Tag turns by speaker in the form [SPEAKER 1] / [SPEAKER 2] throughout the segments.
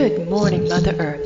[SPEAKER 1] Good morning, Mother Earth.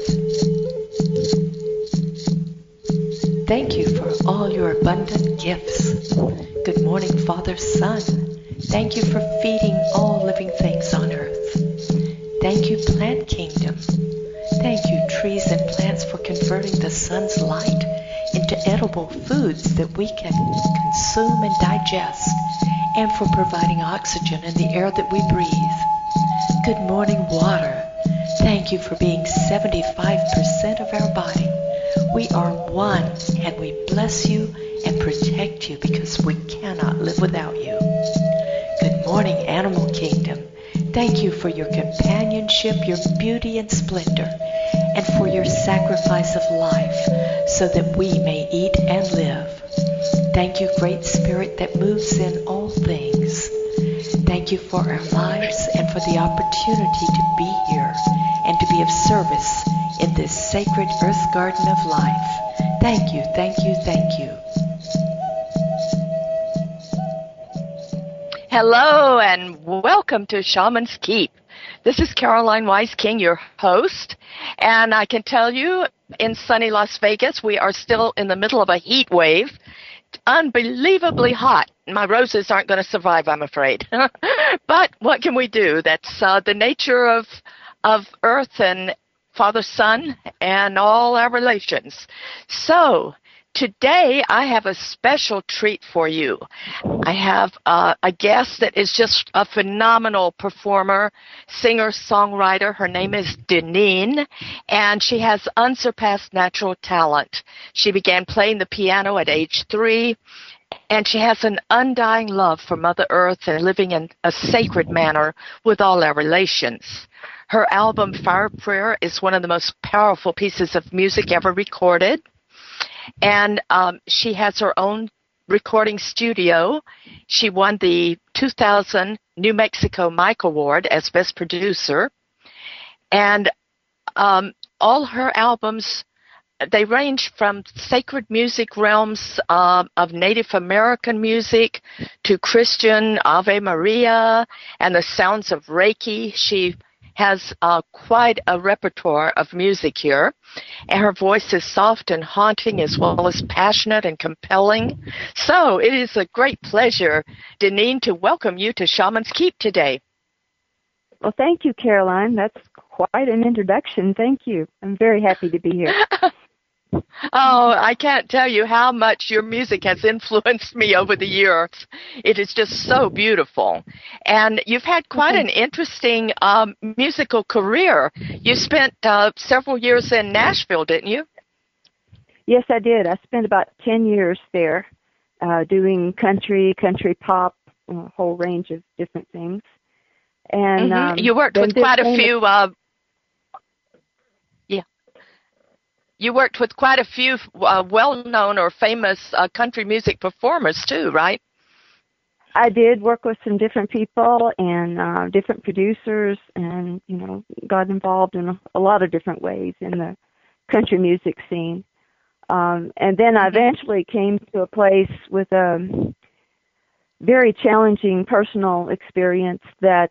[SPEAKER 1] Thank you for all your abundant gifts. Good morning, Father Sun. Thank you for feeding all living things on earth. Thank you, Plant Kingdom. Thank you, trees and plants, for converting the sun's light into edible foods that we can consume and digest, and for providing oxygen in the air that we breathe. Good morning, water. Thank you for being 75% of our body. We are one, and we bless you and protect you because we cannot live without you. Good morning, Animal Kingdom. Thank you for your companionship, your beauty and splendor, and for your sacrifice of life so that we may eat and live. Thank you, Great Spirit that moves in all things. Thank you for our lives and for the opportunity to be here and to be of service in this sacred earth garden of life. Thank you, thank you, thank you.
[SPEAKER 2] Hello and welcome to Shaman's Keep. This is Caroline Wise King, your host, and I can tell you in sunny Las Vegas we are still in the middle of a heat wave. Unbelievably hot. My roses aren't going to survive, I'm afraid. But what can we do? That's the nature of Earth and Father Sun and all our relations. So today I have a special treat for you. I have a guest that is just a phenomenal performer, singer, songwriter. Her name is Deneen, and she has unsurpassed natural talent. She began playing the piano at age 3, and she has an undying love for Mother Earth and living in a sacred manner with all our relations. Her album, Fire Prayer, is one of the most powerful pieces of music ever recorded. And she has her own recording studio. She won the 2000 New Mexico Mike Award as Best Producer. And all her albums, they range from sacred music realms of Native American music to Christian Ave Maria and the sounds of Reiki. She has quite a repertoire of music here, and her voice is soft and haunting as well as passionate and compelling. So it is a great pleasure, Deneen, to welcome you to Shaman's Keep today.
[SPEAKER 3] Well, thank you, Caroline. That's quite an introduction. Thank you. I'm very happy to be here.
[SPEAKER 2] Oh, I can't tell you how much your music has influenced me over the years. It is just so beautiful. And you've had quite an interesting musical career. You spent several years in Nashville, didn't you?
[SPEAKER 3] Yes, I did. I spent about 10 years there doing country pop, a whole range of different things. And
[SPEAKER 2] you worked with quite a few... You worked with quite a few well-known or famous country music performers, too, right?
[SPEAKER 3] I did work with some different people and different producers and, got involved in a lot of different ways in the country music scene. And then I eventually came to a place with a very challenging personal experience that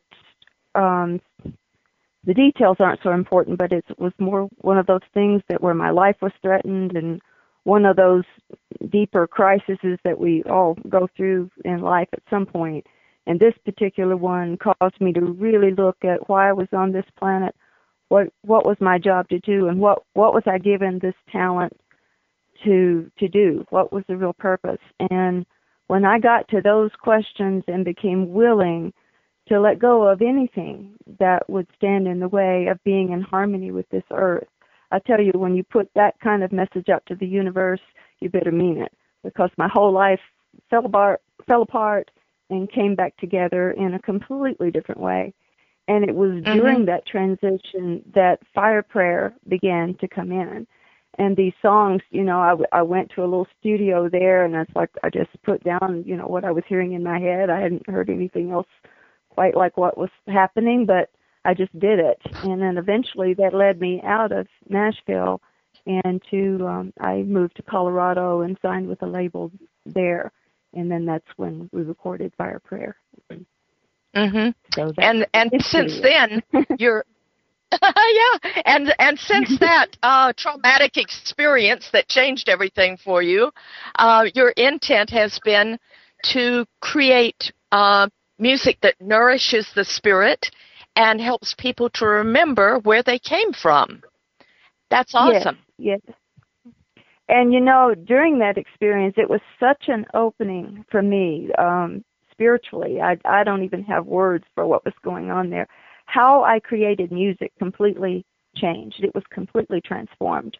[SPEAKER 3] the details aren't so important, but it was more one of those things that where my life was threatened and one of those deeper crises that we all go through in life at some point. And this particular one caused me to really look at why I was on this planet, what was my job to do, and what was I given this talent to do? What was the real purpose? And when I got to those questions and became willing to let go of anything that would stand in the way of being in harmony with this earth. I tell you, when you put that kind of message out to the universe, you better mean it, because my whole life fell apart and came back together in a completely different way. And it was during that transition that Fire Prayer began to come in. And these songs, I went to a little studio there, and it's like I just put down, what I was hearing in my head. I hadn't heard anything else quite like what was happening, but I just did it. And then eventually that led me out of Nashville and I moved to Colorado and signed with a label there. And then that's when we recorded Fire Prayer.
[SPEAKER 2] So and since then, Yeah, and since that traumatic experience that changed everything for you, your intent has been to create music that nourishes the spirit and helps people to remember where they came from. That's awesome.
[SPEAKER 3] Yes. And during that experience, it was such an opening for me spiritually. I don't even have words for what was going on there. How I created music completely changed. It was completely transformed.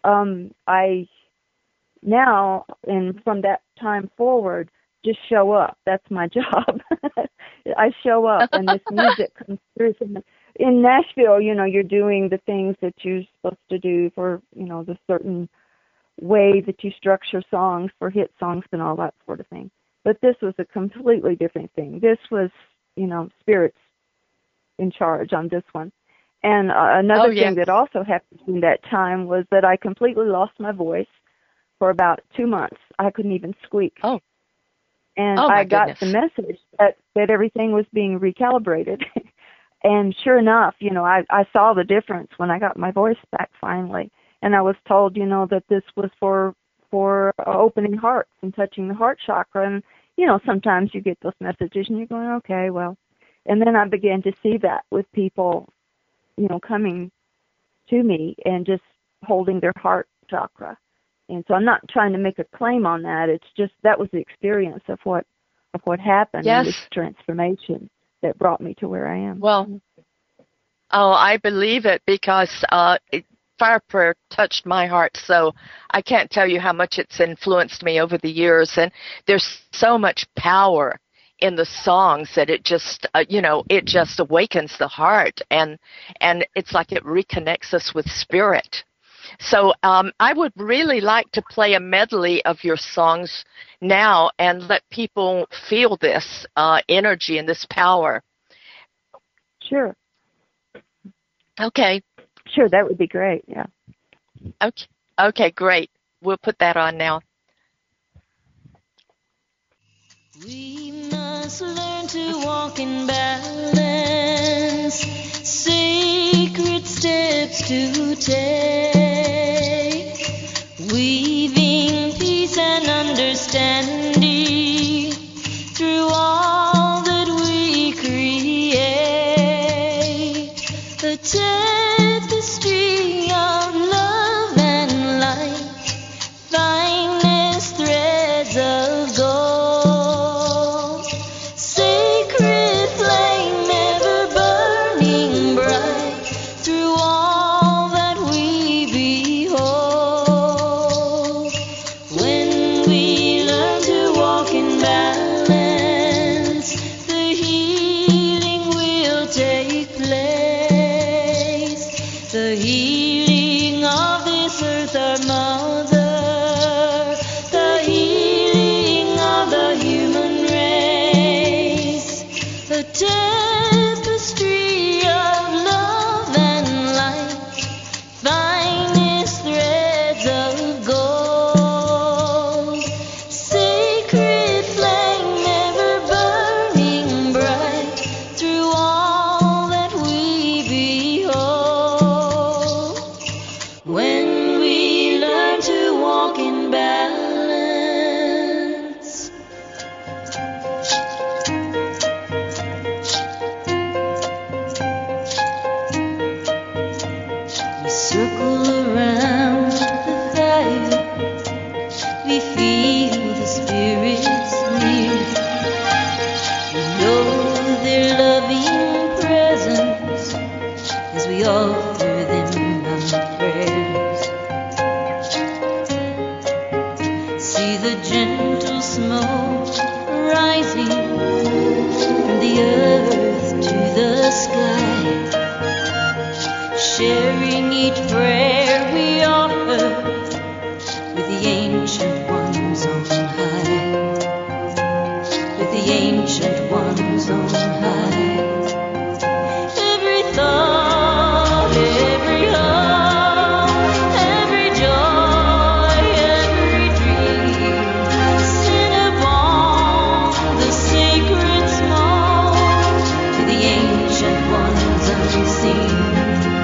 [SPEAKER 3] I now, and from that time forward, just show up. That's my job. I show up, and this music comes through. In Nashville, you're doing the things that you're supposed to do for, the certain way that you structure songs for hit songs and all that sort of thing. But this was a completely different thing. This was, spirits in charge on this one. And another thing that also happened in that time was that I completely lost my voice for about 2 months. I couldn't even squeak.
[SPEAKER 2] Oh.
[SPEAKER 3] And I got the message that everything was being recalibrated. And sure enough, I saw the difference when I got my voice back finally. And I was told, that this was for opening hearts and touching the heart chakra. And, sometimes you get those messages and you're going, okay, well. And then I began to see that with people, coming to me and just holding their heart chakra. And so I'm not trying to make a claim on that. It's just that was the experience of what happened in this transformation that brought me to where I am.
[SPEAKER 2] Well, I believe it because fire prayer touched my heart, so I can't tell you how much it's influenced me over the years. And there's so much power in the songs that it just, it just awakens the heart, and it's like it reconnects us with spirit. So I would really like to play a medley of your songs now and let people feel this energy and this power.
[SPEAKER 3] Sure.
[SPEAKER 2] Okay.
[SPEAKER 3] Sure, that would be great, yeah.
[SPEAKER 2] Okay, great. We'll put that on now.
[SPEAKER 4] We must learn to walk in balance, sacred steps to take, weaving peace and understanding through all that we create. The tapestry of love and light, finest threads of gold, sacred flame ever burning bright through all that we behold. When we learn to walk in balance, the healing will take place. The healing of this earth, our mother, the healing of the human race, the tapestry of love and light, finest threads of gold, sacred flame ever burning bright through all that we behold. When we learn to walk in balance. We circle around the fire, we feel the spirits near, we know their loving presence as we offer them our prayers. See the gentle smoke rising from the earth to the sky, sharing each prayer we offer with the ancient ones on high, with the ancient ones on high. Every thought, every hope, every joy, every dream, sent upon the sacred smoke to the ancient ones unseen.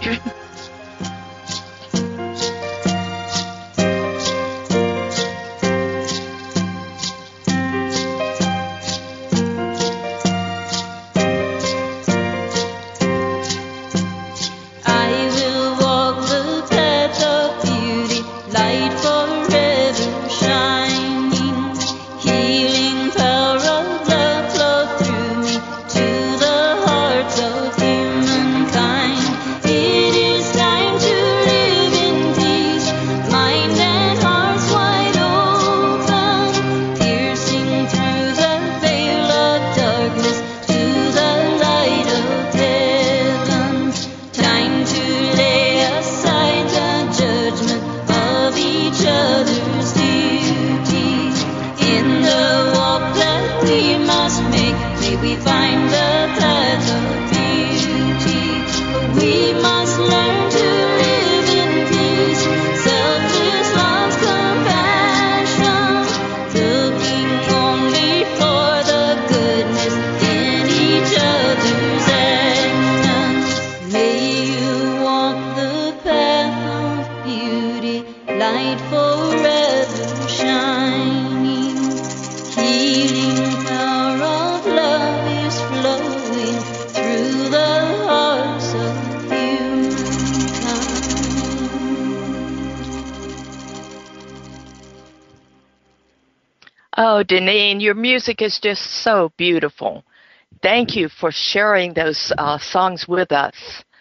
[SPEAKER 2] Oh, Deneen, your music is just so beautiful. Thank you for sharing those songs with us.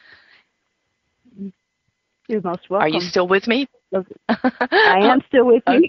[SPEAKER 3] You're most welcome.
[SPEAKER 2] Are you still with me?
[SPEAKER 3] I am still with you.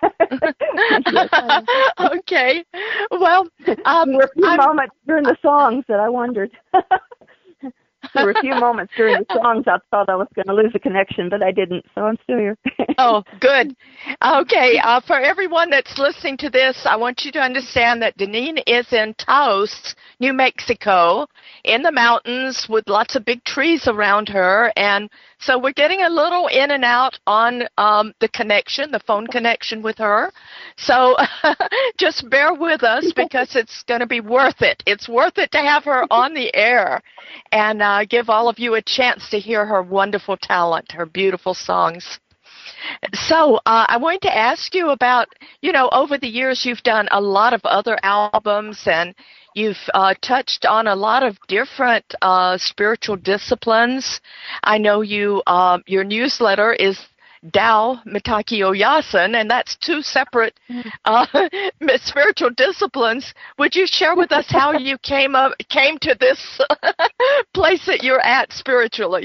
[SPEAKER 2] Okay. Well,
[SPEAKER 3] there were a few moments during the songs that I wondered. There were a few moments during the songs I thought I was going to lose a connection, but I didn't, so I'm still here.
[SPEAKER 2] Oh, good. Okay, for everyone that's listening to this, I want you to understand that Deneen is in Taos, New Mexico, in the mountains with lots of big trees around her, and so we're getting a little in and out on the connection, the phone connection with her. So just bear with us because it's going to be worth it. It's worth it to have her on the air and give all of you a chance to hear her wonderful talent, her beautiful songs. So I wanted to ask you about, over the years you've done a lot of other albums and you've touched on a lot of different spiritual disciplines. I know your newsletter is Tao Mitaki Oyasin, and that's two separate spiritual disciplines. Would you share with us how you came to this place that you're at spiritually?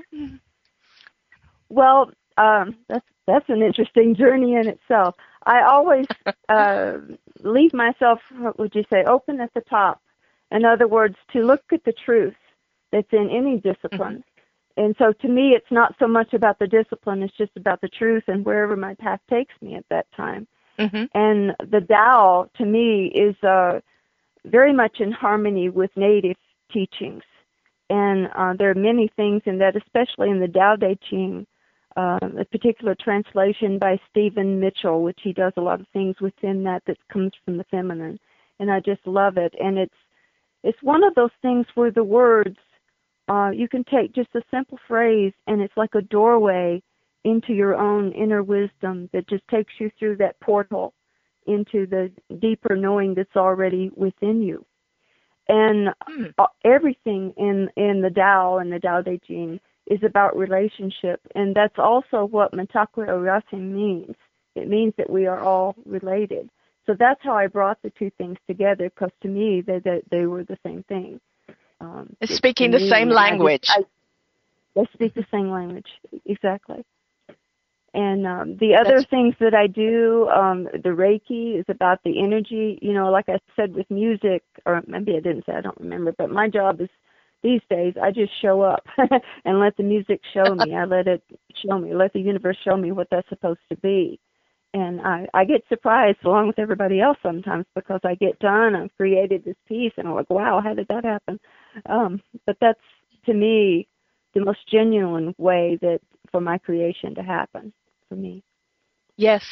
[SPEAKER 3] Well, that's an interesting journey in itself. I always leave myself, what would you say, open at the top. In other words, to look at the truth that's in any discipline. Mm-hmm. And so to me, it's not so much about the discipline, it's just about the truth and wherever my path takes me at that time. Mm-hmm. And the Tao, to me, is very much in harmony with native teachings. And there are many things in that, especially in the Tao Te Ching, a particular translation by Stephen Mitchell, which he does a lot of things within that comes from the feminine. And I just love it. And it's one of those things where the words, you can take just a simple phrase and it's like a doorway into your own inner wisdom that just takes you through that portal into the deeper knowing that's already within you. And everything in the Tao and the Tao Te Ching is about relationship, and that's also what Mitakuye Oyasin means. It means that we are all related. So that's how I brought the two things together, because to me, they were the same thing.
[SPEAKER 2] Speaking the same language.
[SPEAKER 3] They speak the same language, exactly. And the other things that I do, the Reiki is about the energy. Like I said with music, or maybe I didn't say, I don't remember, but my job is, these days, I just show up and let the music show me. I let it show me, let the universe show me what that's supposed to be. And I get surprised along with everybody else sometimes because I get done, I've created this piece, and I'm like, wow, how did that happen? But that's, to me, the most genuine way that for my creation to happen for me.
[SPEAKER 2] Yes.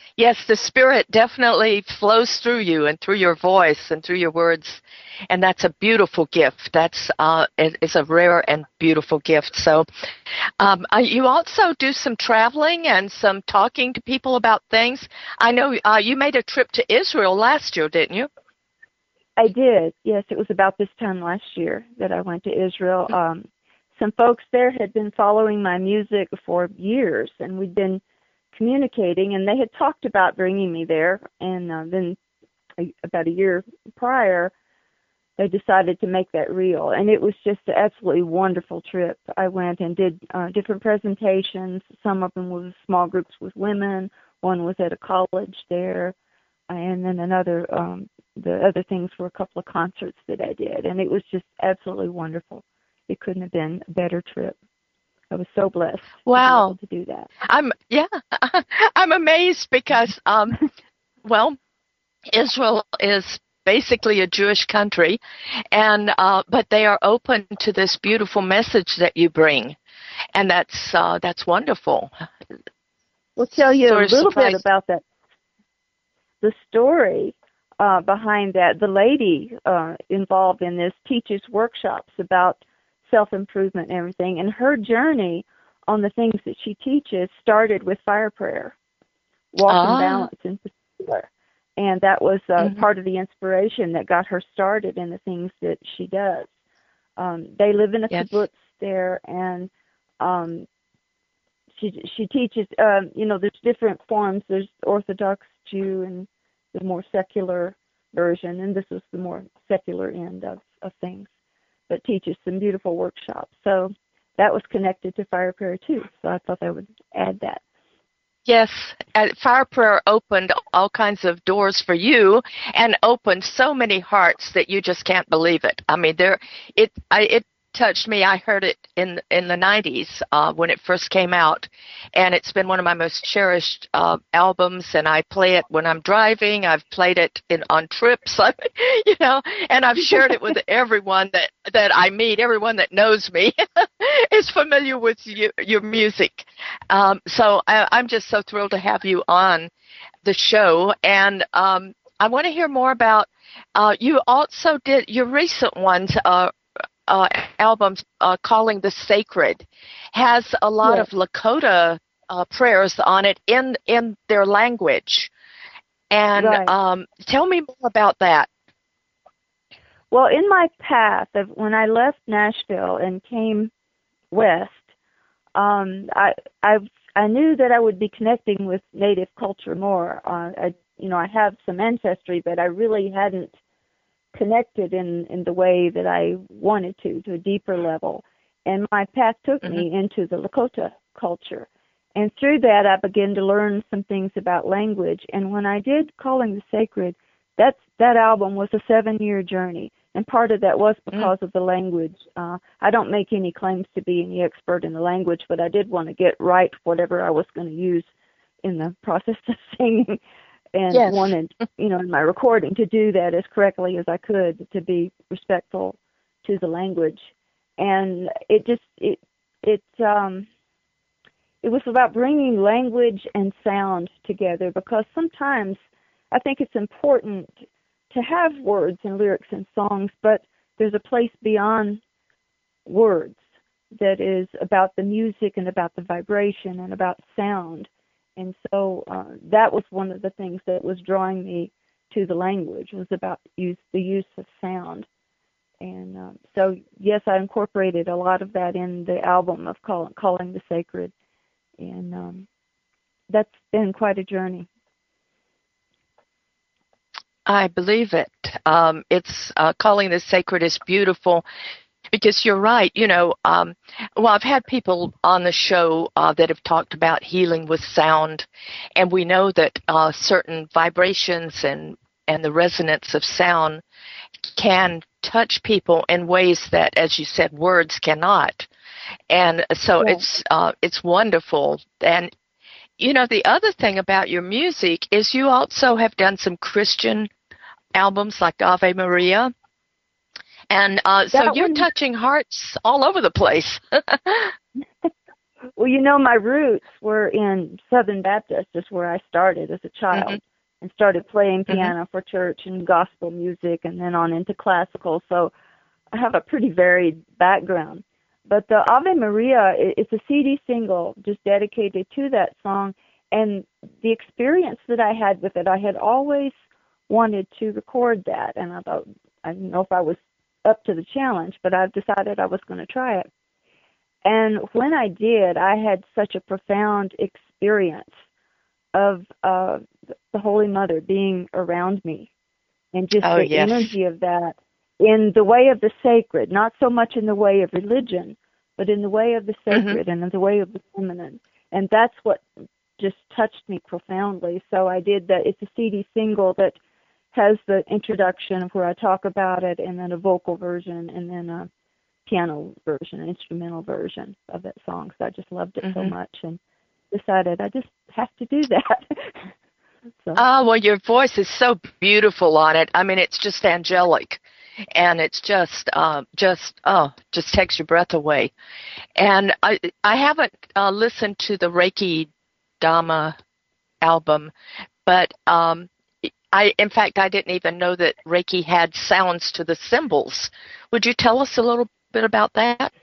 [SPEAKER 2] Yes, the Spirit definitely flows through you and through your voice and through your words, and that's a beautiful gift. It's a rare and beautiful gift. So, you also do some traveling and some talking to people about things. I know you made a trip to Israel last year, didn't you?
[SPEAKER 3] I did. Yes, it was about this time last year that I went to Israel. Some folks there had been following my music for years, and we'd been communicating, and they had talked about bringing me there. And then about a year prior, they decided to make that real, and it was just an absolutely wonderful trip. I went and did different presentations. Some of them were small groups with women. One was at a college there, and then the other things were a couple of concerts that I did, and it was just absolutely wonderful. It couldn't have been a better trip. I was so blessed
[SPEAKER 2] Wow.
[SPEAKER 3] to be able to do that.
[SPEAKER 2] I'm amazed because, Israel is basically a Jewish country, and but they are open to this beautiful message that you bring, and that's wonderful.
[SPEAKER 3] We'll tell you
[SPEAKER 2] Sort
[SPEAKER 3] a
[SPEAKER 2] of
[SPEAKER 3] little
[SPEAKER 2] surprised.
[SPEAKER 3] bit about that. The story behind that. The lady involved in this teaches workshops about self-improvement and everything, and her journey on the things that she teaches started with fire prayer, walk and balance in particular. And that was part of the inspiration that got her started in the things that she does. They live in a kibbutz there, and she teaches, there's different forms. There's Orthodox Jew and the more secular version, and this is the more secular end of things, but teaches some beautiful workshops. So that was connected to fire prayer too, so I thought I would add that.
[SPEAKER 2] Yes, fire prayer opened all kinds of doors for you and opened so many hearts that you just can't believe it. I mean, it touched me. I heard it in the 90s when it first came out, and it's been one of my most cherished albums, and I play it when I'm driving. I've played it on trips, and I've shared it with everyone that I meet. Everyone that knows me is familiar with your music. So I'm just so thrilled to have you on the show, and I want to hear more about you also did your recent ones, albums, Calling the Sacred, has a lot of Lakota prayers on it in their language. And tell me more about that.
[SPEAKER 3] Well, in my path of when I left Nashville and came west, I knew that I would be connecting with Native culture more. I have some ancestry, but I really hadn't connected in the way that I wanted to a deeper level. And my path took me into the Lakota culture. And through that, I began to learn some things about language. And when I did Calling the Sacred, that album was a 7-year journey. And part of that was because of the language. I don't make any claims to be any expert in the language, but I did want to get right whatever I was going to use in the process of singing. And wanted, in my recording to do that as correctly as I could, to be respectful to the language. And it was about bringing language and sound together, because sometimes I think it's important to have words and lyrics and songs, but there's a place beyond words that is about the music and about the vibration and about sound. And so that was one of the things that was drawing me to the language, was about the use of sound. And so, yes, I incorporated a lot of that in the album of Calling the Sacred. And that's been quite a journey.
[SPEAKER 2] I believe it. It's Calling the Sacred is beautiful. Because you're right, I've had people on the show that have talked about healing with sound, and we know that certain vibrations and the resonance of sound can touch people in ways that, as you said, words cannot. And so it's wonderful. And, the other thing about your music is you also have done some Christian albums like Ave Maria. And so you're touching hearts all over the place.
[SPEAKER 3] Well, my roots were in Southern Baptist, is where I started as a child, and started playing piano for church and gospel music, and then on into classical. So I have a pretty varied background. But the Ave Maria, it's a CD single just dedicated to that song, and the experience that I had with it, I had always wanted to record that, and I thought, I didn't know if I was up to the challenge, but I've decided I was going to try it. And when I did, I had such a profound experience of the Holy Mother being around me, and just the energy of that in the way of the sacred, not so much in the way of religion, but in the way of the sacred and in the way of the feminine. And that's what just touched me profoundly. So I did that. It's a CD single that has the introduction where I talk about it, and then a vocal version, and then a piano version, an instrumental version of that song. So I just loved it so much, and decided I just have to do that. So.
[SPEAKER 2] Well, your voice is so beautiful on it. I mean, it's just angelic, and it's just takes your breath away. And I haven't listened to the Reiki Dhamma album, but in fact, I didn't even know that Reiki had sounds to the symbols. Would you tell us a little bit about that?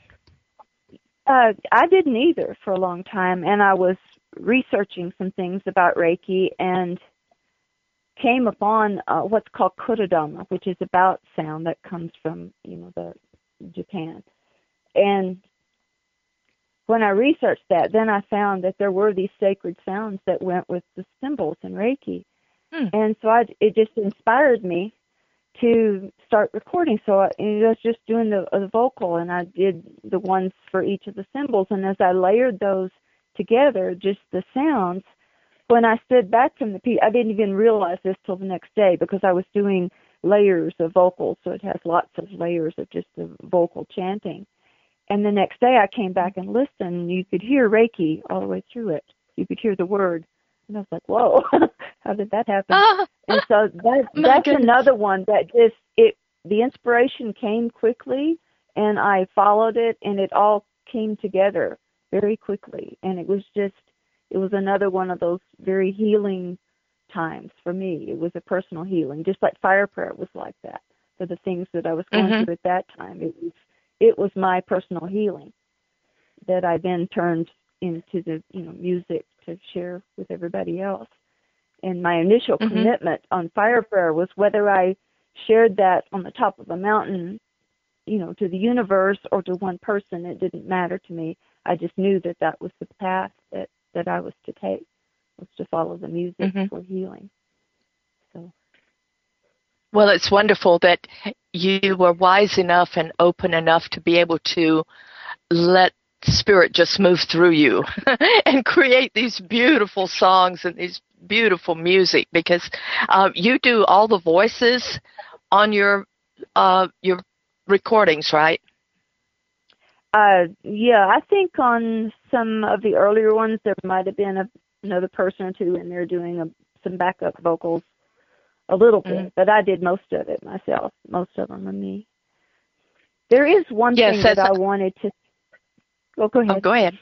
[SPEAKER 3] I didn't either for a long time, and I was researching some things about Reiki and came upon what's called Kodadama, which is about sound that comes from, the Japan. And when I researched that, then I found that there were these sacred sounds that went with the symbols in Reiki. And so it just inspired me to start recording. So I was just doing the vocal, and I did the ones for each of the symbols. And as I layered those together, just the sounds, when I stood back from the piece, I didn't even realize this till the next day, because I was doing layers of vocals, so it has lots of layers of just the vocal chanting. And the next day I came back and listened, and you could hear Reiki all the way through it. You could hear the word. And I was like, whoa, how did that happen? And so that's another one that the inspiration came quickly, and I followed it, and it all came together very quickly. And it was another one of those very healing times for me. It was a personal healing, just like fire prayer was like that. For the things that I was going through at that time, it was my personal healing that I then turned into the music to share with everybody else. And my initial commitment on fire prayer was whether I shared that on the top of a mountain, to the universe or to one person. It didn't matter to me. I just knew that was the path that I was to take, was to follow the music for healing. So.
[SPEAKER 2] Well, it's wonderful that you were wise enough and open enough to be able to let Spirit just move through you and create these beautiful songs and these beautiful music, because you do all the voices on your recordings, right?
[SPEAKER 3] Yeah, I think on some of the earlier ones there might have been another person or two in there doing some backup vocals a little bit, but I did most of it myself. Most of them are me. There is one thing that I wanted to. Oh, go ahead.
[SPEAKER 2] Oh, go ahead.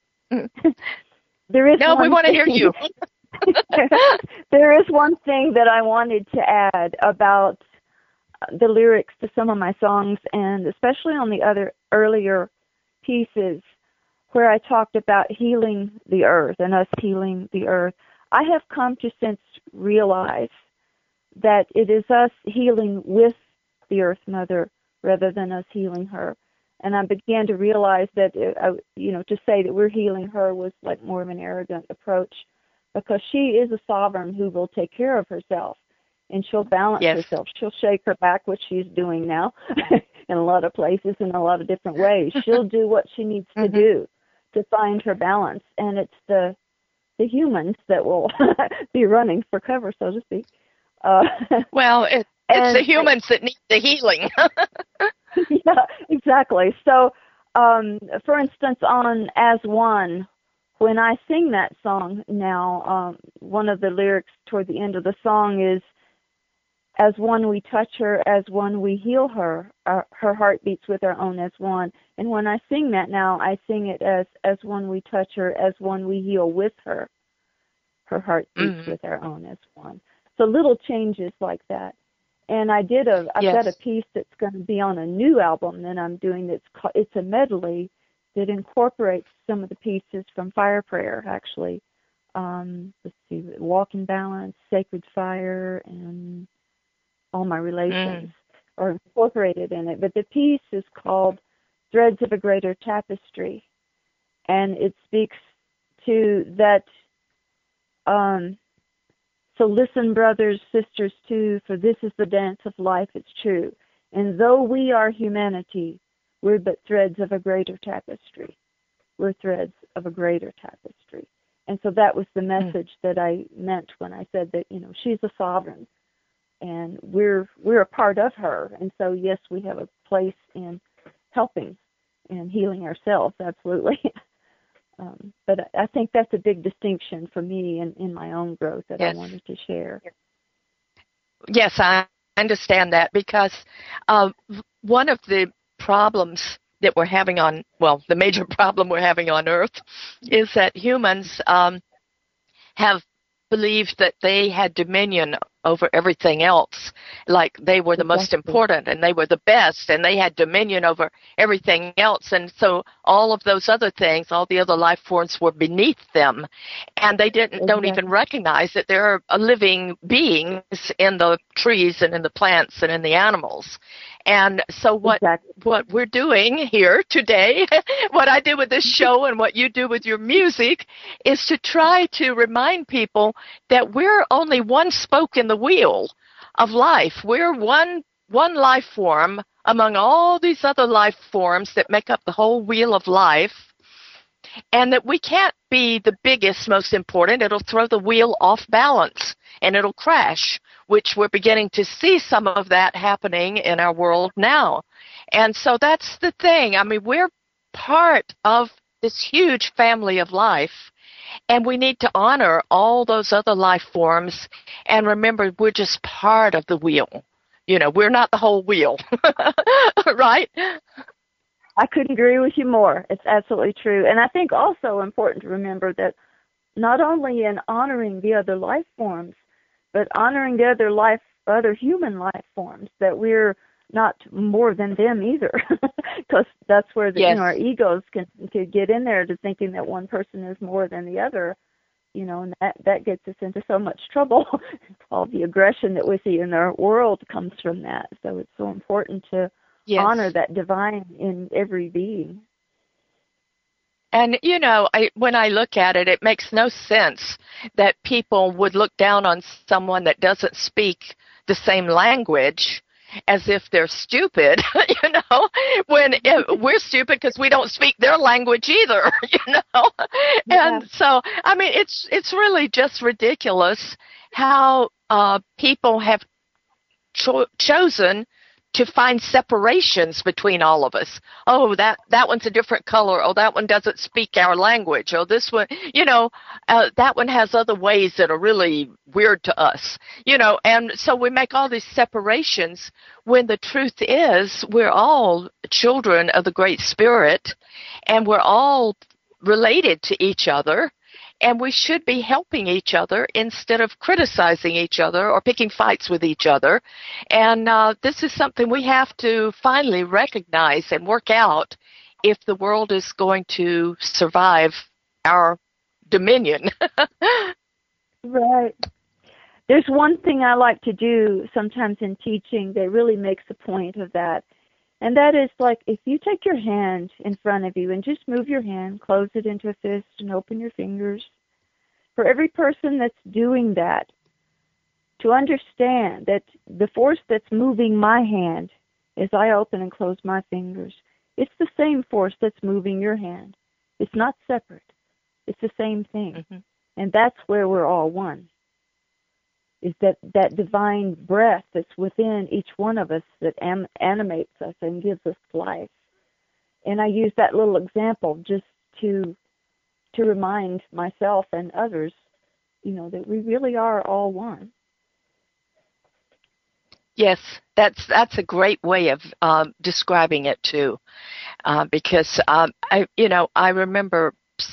[SPEAKER 3] There is.
[SPEAKER 2] No, we want to hear you.
[SPEAKER 3] There is one thing that I wanted to add about the lyrics to some of my songs, and especially on the other earlier pieces where I talked about healing the earth and us healing the earth. I have come to since realize that it is us healing with the Earth Mother rather than us healing her. And I began to realize that, to say that we're healing her was like more of an arrogant approach, because she is a sovereign who will take care of herself, and she'll balance herself. She'll shake her back, which she's doing now in a lot of places in a lot of different ways. She'll do what she needs to do to find her balance, and it's the humans that will be running for cover, so to speak.
[SPEAKER 2] Well, it's the humans that need the healing.
[SPEAKER 3] Yeah, exactly. So, for instance, on As One, when I sing that song now, one of the lyrics toward the end of the song is, As one we touch her, as one we heal her. Her heart beats with our own as one. And when I sing that now, I sing it as one we touch her, as one we heal with her. Her heart beats with our own as one. So little changes like that. And I've got a piece that's going to be on a new album that I'm doing it's a medley that incorporates some of the pieces from Fire Prayer, actually. Let's see, Walk in Balance, Sacred Fire, and All My Relations are incorporated in it. But the piece is called Threads of a Greater Tapestry. And it speaks to that, so listen, brothers, sisters, too, for this is the dance of life, it's true. And though we are humanity, we're but threads of a greater tapestry. We're threads of a greater tapestry. And so that was the message that I meant when I said that, she's a sovereign. And we're a part of her. And so, yes, we have a place in helping and healing ourselves, absolutely. But I think that's a big distinction for me in my own growth that I wanted to share.
[SPEAKER 2] Yes, I understand that, because one of the problems that we're having the major problem we're having on Earth is that humans have believed that they had dominion over everything else, like they were the most important and they were the best and they had dominion over everything else. And so all of those other things, all the other life forms were beneath them. And they don't even recognize that there are living beings in the trees and in the plants and in the animals. And so what we're doing here today, what I do with this show and what you do with your music, is to try to remind people that we're only one spoke in the wheel of life. We're one life form among all these other life forms that make up the whole wheel of life, and that we can't be the biggest, most important. It'll throw the wheel off balance and it'll crash, which we're beginning to see some of that happening in our world now. And so that's the thing. I mean, we're part of this huge family of life, and we need to honor all those other life forms and remember we're just part of the wheel. We're not the whole wheel, right?
[SPEAKER 3] I couldn't agree with you more. It's absolutely true. And I think also important to remember that not only in honoring the other life forms, but honoring the other human life forms, that we're not more than them either, because that's where our egos can get in there to thinking that one person is more than the other, and that gets us into so much trouble. All the aggression that we see in our world comes from that. So it's so important to honor that divine in every being.
[SPEAKER 2] And, when I look at it, it makes no sense that people would look down on someone that doesn't speak the same language as if they're stupid, when we're stupid because we don't speak their language either, And so, I mean, it's really just ridiculous how people have chosen to find separations between all of us. Oh, that one's a different color. Oh, that one doesn't speak our language. Oh, this one, that one has other ways that are really weird to us, and so we make all these separations when the truth is we're all children of the Great Spirit, and we're all related to each other. And we should be helping each other instead of criticizing each other or picking fights with each other. And this is something we have to finally recognize and work out if the world is going to survive our dominion.
[SPEAKER 3] Right. There's one thing I like to do sometimes in teaching that really makes a point of that. And that is, like, if you take your hand in front of you and just move your hand, close it into a fist and open your fingers, for every person that's doing that, to understand that the force that's moving my hand as I open and close my fingers, it's the same force that's moving your hand. It's not separate. It's the same thing. Mm-hmm. And that's where we're all one. Is that divine breath that's within each one of us that animates us and gives us life. And I use that little example just to remind myself and others, that we really are all one.
[SPEAKER 2] Yes, that's a great way of describing it too, because I remember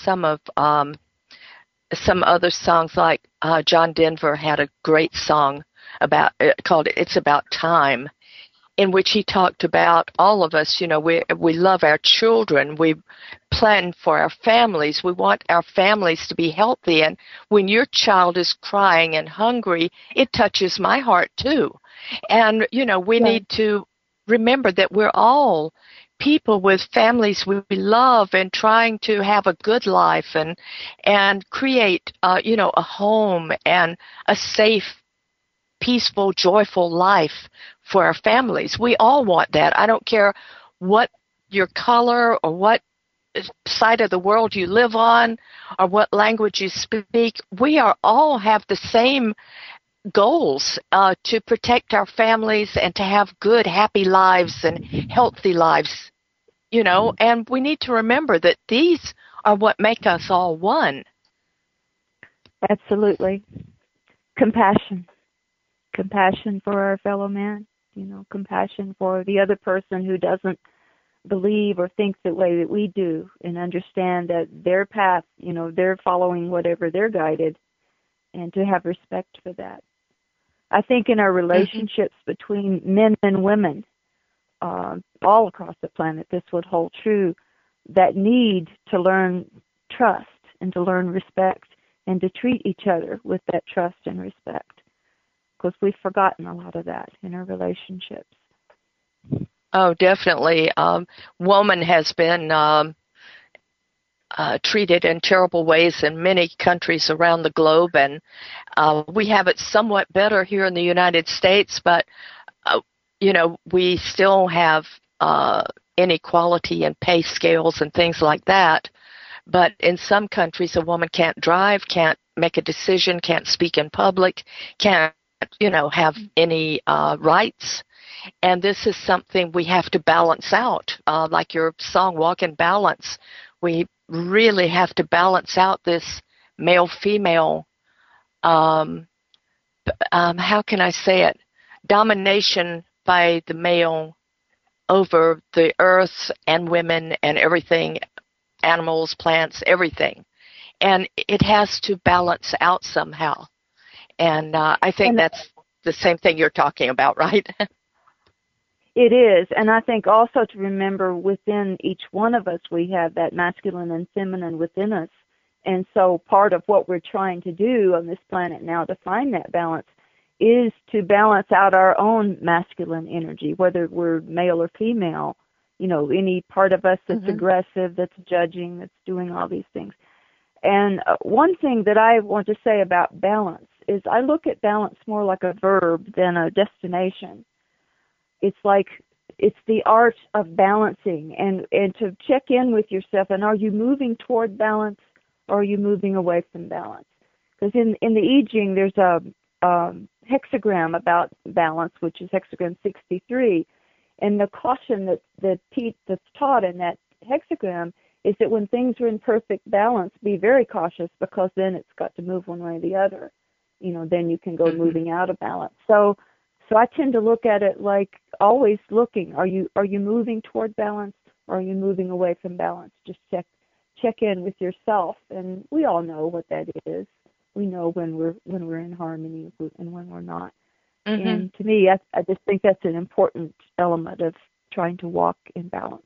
[SPEAKER 2] some other songs like John Denver had a great song about called "It's About Time," in which he talked about all of us. We love our children. We plan for our families. We want our families to be healthy. And when your child is crying and hungry, it touches my heart too. And, we need to remember that we're all people with families we love and trying to have a good life and create, a home and a safe, peaceful, joyful life for our families. We all want that. I don't care what your color or what side of the world you live on or what language you speak. We are all have the same goals to protect our families and to have good, happy lives and healthy lives, and we need to remember that these are what make us all one.
[SPEAKER 3] Absolutely. Compassion for our fellow man, compassion for the other person who doesn't believe or think the way that we do, and understand that their path, they're following whatever they're guided, and to have respect for that. I think in our relationships between men and women, all across the planet, this would hold true, that need to learn trust and to learn respect and to treat each other with that trust and respect. Because we've forgotten a lot of that in our relationships.
[SPEAKER 2] Oh, definitely. Woman has been treated in terrible ways in many countries around the globe, and we have it somewhat better here in the United States, but, we still have inequality in pay scales and things like that. But in some countries, a woman can't drive, can't make a decision, can't speak in public, can't have any rights. And this is something we have to balance out. Like your song, Walk in Balance, we really have to balance out this male-female, how can I say it, domination by the male over the earth and women and everything, animals, plants, everything. And it has to balance out somehow. And I think that's the same thing you're talking about, right?
[SPEAKER 3] It is. And I think also to remember within each one of us, we have that masculine and feminine within us. And so part of what we're trying to do on this planet now to find that balance is to balance out our own masculine energy, whether we're male or female, any part of us that's aggressive, that's judging, that's doing all these things. And one thing that I want to say about balance is I look at balance more like a verb than a destination. It's like it's the art of balancing and to check in with yourself, and are you moving toward balance or are you moving away from balance? Because in the I Ching there's a hexagram about balance, which is hexagram 63, and the caution that's taught in that hexagram is that when things are in perfect balance, be very cautious, because then it's got to move one way or the other. Then you can go moving out of balance. So I tend to look at it like always looking. Are you moving toward balance, or are you moving away from balance? Just check in with yourself, and we all know what that is. We know when we're in harmony and when we're not. And to me, I just think that's an important element of trying to walk in balance.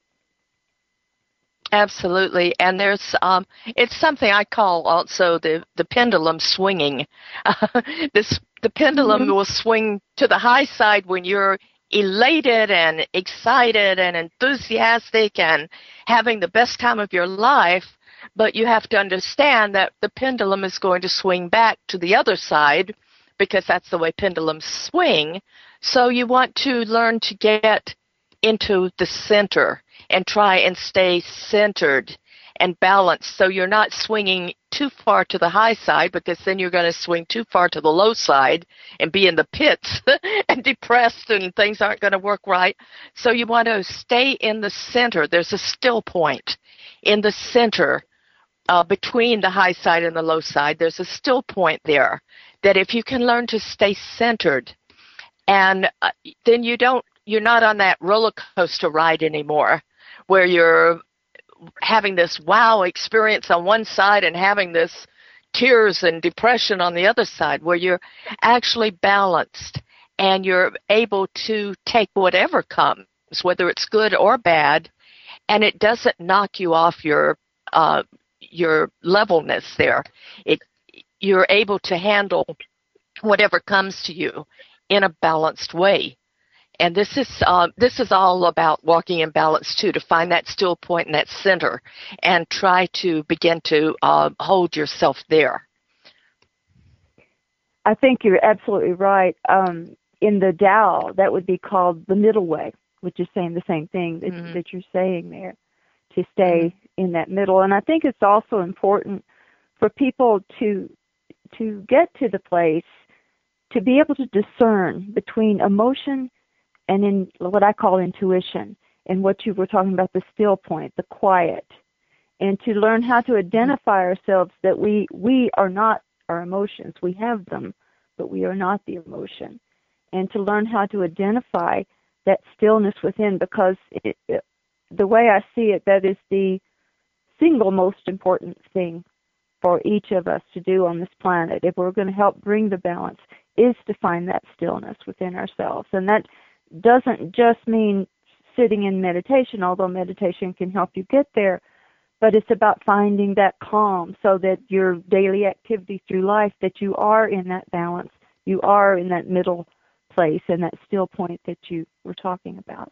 [SPEAKER 2] Absolutely. And there's it's something I call also the pendulum swinging. The pendulum will swing to the high side when you're elated and excited and enthusiastic and having the best time of your life, but you have to understand that the pendulum is going to swing back to the other side, because that's the way pendulums swing. So you want to learn to get into the center and try and stay centered and balanced, so you're not swinging too far to the high side, because then you're going to swing too far to the low side and be in the pits and depressed, and things aren't going to work right. So you want to stay in the center. There's a still point in the center between the high side and the low side. There's a still point there that if you can learn to stay centered And then you're not on that roller coaster ride anymore where you're having this wow experience on one side and having this tears and depression on the other side, where you're actually balanced and you're able to take whatever comes, whether it's good or bad, and it doesn't knock you off your levelness there. You're able to handle whatever comes to you in a balanced way. And this is all about walking in balance too, to find that still point in that center and try to begin to hold yourself there.
[SPEAKER 3] I think you're absolutely right. In the Tao, that would be called the middle way, which is saying the same thing that you're saying there, to stay in that middle. And I think it's also important for people to get to the place to be able to discern between emotion and in what I call intuition, and what you were talking about, the still point, the quiet, and to learn how to identify ourselves, that we are not our emotions. We have them, but we are not the emotion. And to learn how to identify that stillness within, because the way I see it, that is the single most important thing for each of us to do on this planet, if we're going to help bring the balance, is to find that stillness within ourselves. And that doesn't just mean sitting in meditation, although meditation can help you get there, but it's about finding that calm so that your daily activity through life, that you are in that balance, you are in that middle place and that still point that you were talking about.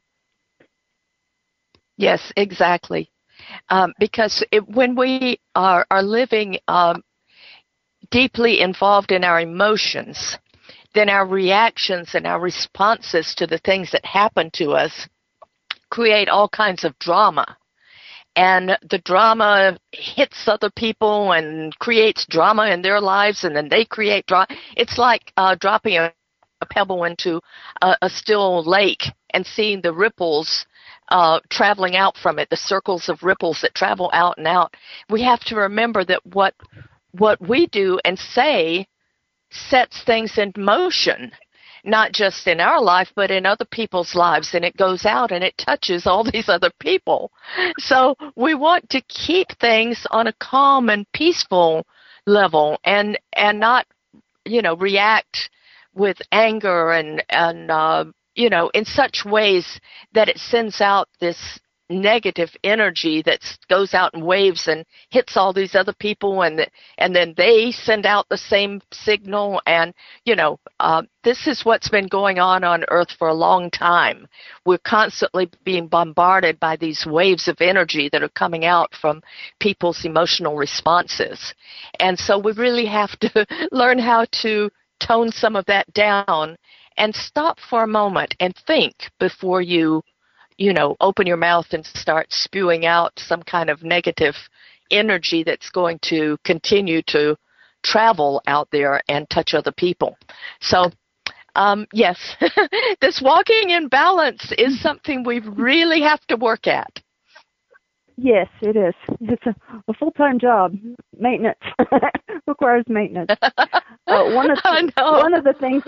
[SPEAKER 2] Yes, exactly. Because when we are living deeply involved in our emotions, then our reactions and our responses to the things that happen to us create all kinds of drama. And the drama hits other people and creates drama in their lives, and then they create drama. It's like dropping a pebble into a still lake and seeing the ripples traveling out from it, the circles of ripples that travel out and out. We have to remember that what we do and say sets things in motion, not just in our life, but in other people's lives, and it goes out and it touches all these other people. So we want to keep things on a calm and peaceful level, and not, react with anger and in such ways that it sends out this negative energy that goes out in waves and hits all these other people, and then they send out the same signal. And this is what's been going on Earth for a long time. We're constantly being bombarded by these waves of energy that are coming out from people's emotional responses, and so we really have to learn how to tone some of that down and stop for a moment and think before you open your mouth and start spewing out some kind of negative energy that's going to continue to travel out there and touch other people. So, yes, this walking in balance is something we really have to work at.
[SPEAKER 3] Yes, it is. It's a full-time job. Maintenance requires maintenance. One of the things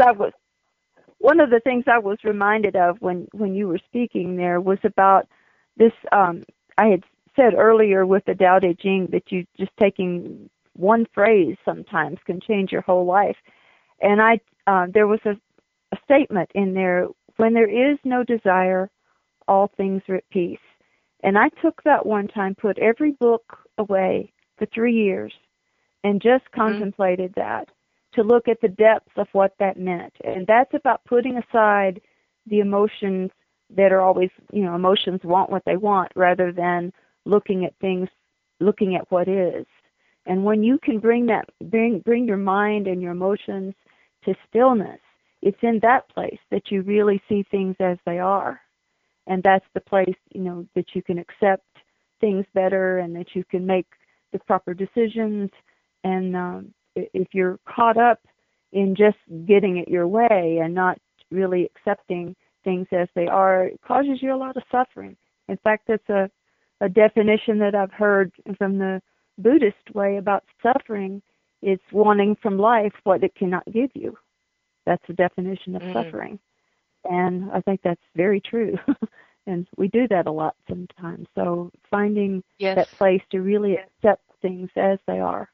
[SPEAKER 3] I was reminded of when you were speaking there was about this. I had said earlier with the Tao Te Ching that you just taking one phrase sometimes can change your whole life. And there was a statement in there: when there is no desire, all things are at peace. And I took that one time, put every book away for 3 years, and just contemplated that, to look at the depths of what that meant. And that's about putting aside the emotions that are always, emotions want what they want, rather than looking at things, looking at what is. And when you can bring your mind and your emotions to stillness, it's in that place that you really see things as they are. And that's the place, that you can accept things better, and that you can make the proper decisions. And if you're caught up in just getting it your way and not really accepting things as they are, it causes you a lot of suffering. In fact, that's a definition that I've heard from the Buddhist way about suffering. It's wanting from life what it cannot give you. That's the definition of suffering. And I think that's very true. And we do that a lot sometimes. So finding that place to really accept things as they are.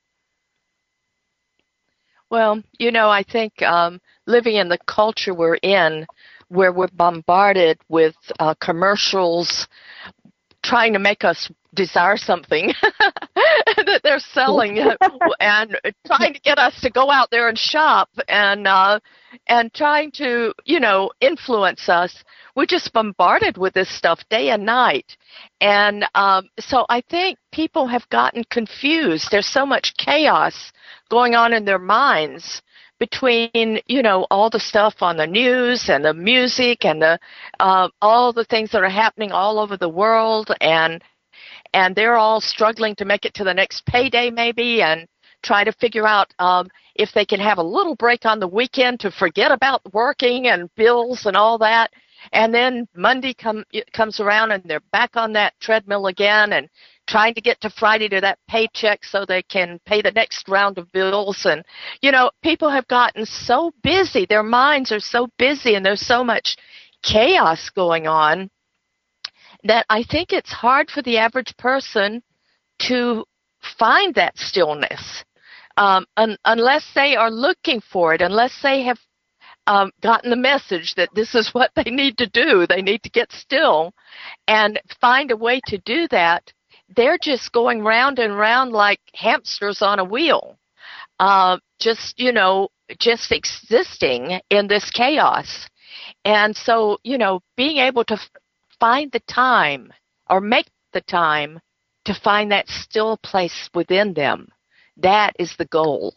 [SPEAKER 2] Well, I think living in the culture we're in, where we're bombarded with commercials trying to make us desire something that they're selling and trying to get us to go out there and shop and trying to, influence us. We're just bombarded with this stuff day and night. And so I think people have gotten confused. There's so much chaos going on in their minds between, all the stuff on the news and the music and the all the things that are happening all over the world, and they're all struggling to make it to the next payday maybe, and try to figure out if they can have a little break on the weekend to forget about working and bills and all that. And then Monday comes around and they're back on that treadmill again and trying to get to Friday to that paycheck so they can pay the next round of bills. And, people have gotten so busy. Their minds are so busy and there's so much chaos going on that I think it's hard for the average person to find that stillness unless they are looking for it, unless they have gotten the message that this is what they need to do. They need to get still and find a way to do that. They're just going round and round like hamsters on a wheel, just existing in this chaos. And so, being able to find the time or make the time to find that still place within them, that is the goal.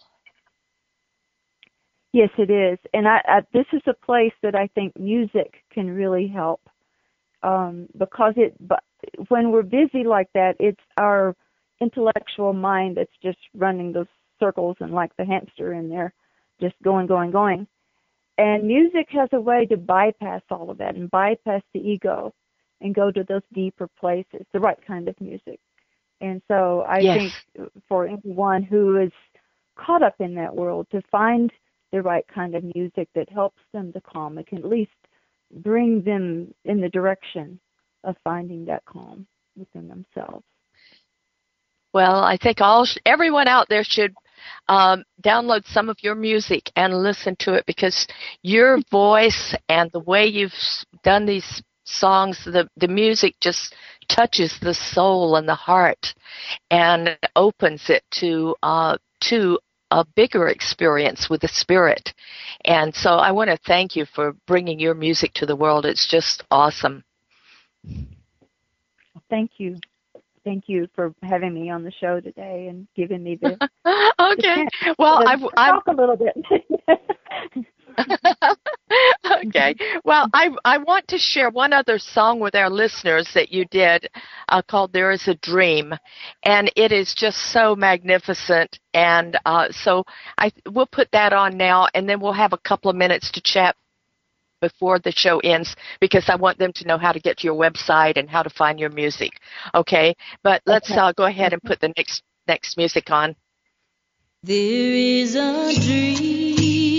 [SPEAKER 3] Yes, it is. And this is a place that I think music can really help because when we're busy like that, it's our intellectual mind that's just running those circles and like the hamster in there, just going. And music has a way to bypass all of that and bypass the ego and go to those deeper places, the right kind of music. And so I think for anyone who is caught up in that world, to find the right kind of music that helps them to calm, it can at least bring them in the direction of finding that calm within themselves.
[SPEAKER 2] Well, I think everyone out there should download some of your music and listen to it, because your voice and the way you've done these songs, the music just touches the soul and the heart and opens it to a bigger experience with the spirit. And so I want to thank you for bringing your music to the world. It's just awesome.
[SPEAKER 3] Thank you. Thank you for having me on the show today and giving me the
[SPEAKER 2] okay. Well,
[SPEAKER 3] I talk a little bit.
[SPEAKER 2] Okay. Well, I want to share one other song with our listeners that you did called There Is a Dream. And it is just so magnificent. And so we'll put that on now, and then we'll have a couple of minutes to chat before the show ends, because I want them to know how to get to your website and how to find your music. Okay? But let's go ahead and put the next music on.
[SPEAKER 4] There is a dream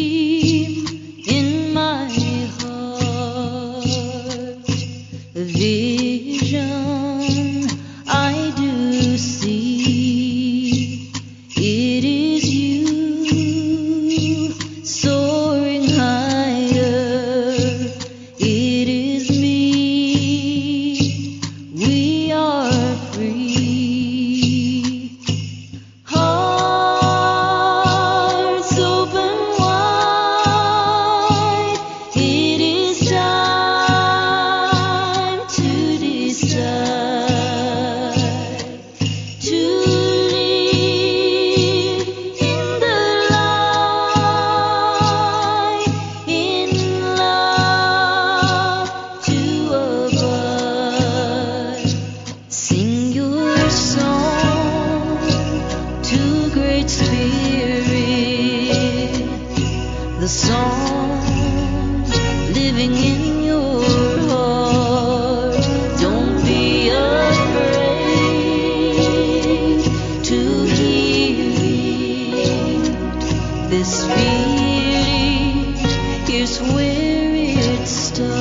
[SPEAKER 4] in my heart, a vision I do see. It is you soaring higher. It is me. We are free. Hearts open wide. It is time to decide to live in the light, in love to abide. Sing your song to Great Spirit, the song living in your heart. Don't be afraid to hear it. This feeling is where it starts.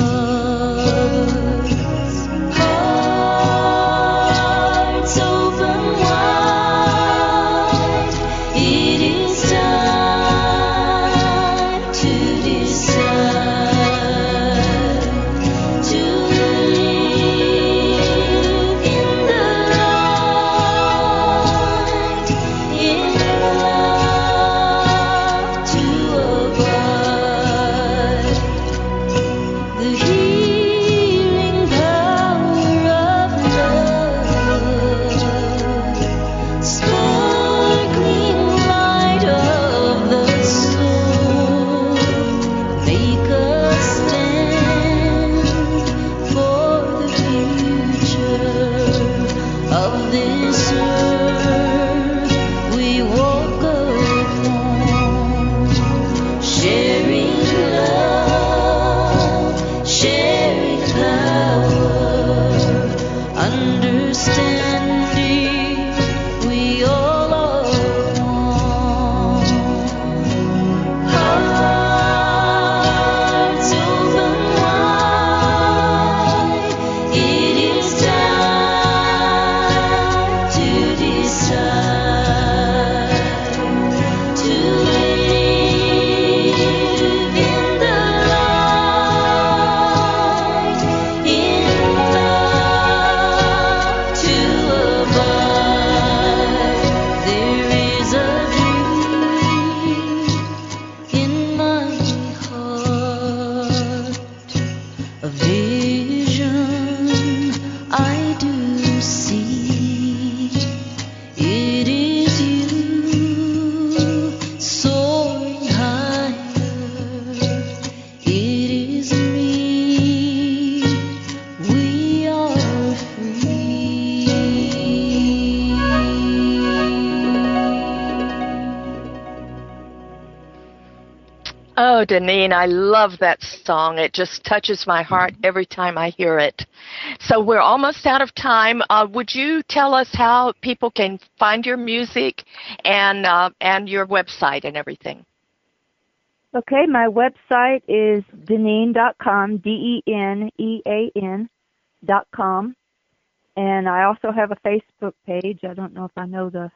[SPEAKER 2] Oh, Deneen, I love that song. It just touches my heart every time I hear it. So we're almost out of time. Would you tell us how people can find your music and your website and everything?
[SPEAKER 3] Okay, my website is Deneen.com, DENEAN.com. And I also have a Facebook page. I don't know if I know the,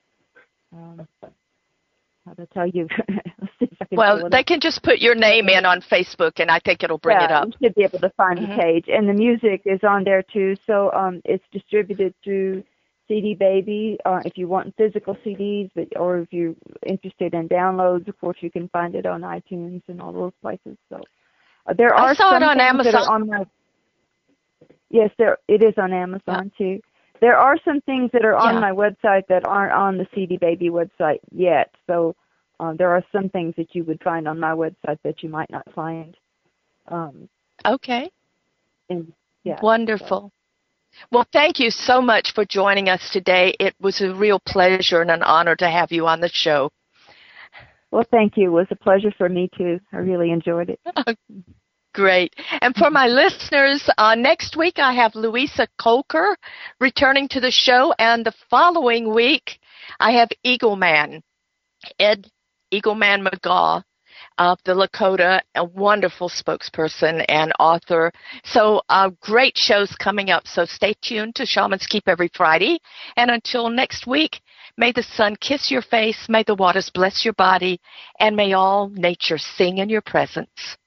[SPEAKER 3] how to tell you. Let's see if I can
[SPEAKER 2] Well, they can just put your name in on Facebook, and I think it'll bring it up.
[SPEAKER 3] You should be able to find the page. And the music is on there, too. So it's distributed through CD Baby. If you want physical CDs, or if you're interested in downloads, of course, you can find it on iTunes and all those places. So there are
[SPEAKER 2] I saw
[SPEAKER 3] some
[SPEAKER 2] it on
[SPEAKER 3] things
[SPEAKER 2] Amazon.
[SPEAKER 3] that are on my. Yes, it is on Amazon, too. There are some things that are on my website that aren't on the CD Baby website yet. So there are some things that you would find on my website that you might not find.
[SPEAKER 2] Okay.
[SPEAKER 3] Yeah.
[SPEAKER 2] Wonderful. Well, thank you so much for joining us today. It was a real pleasure and an honor to have you on the show.
[SPEAKER 3] Well, thank you. It was a pleasure for me, too. I really enjoyed it.
[SPEAKER 2] Great. And for my listeners, next week I have Louisa Kolker returning to the show, and the following week I have Eagleman, Ed Eagleman McGaw of the Lakota, a wonderful spokesperson and author. So great shows coming up. So stay tuned to Shaman's Keep every Friday. And until next week, may the sun kiss your face, may the waters bless your body, and may all nature sing in your presence.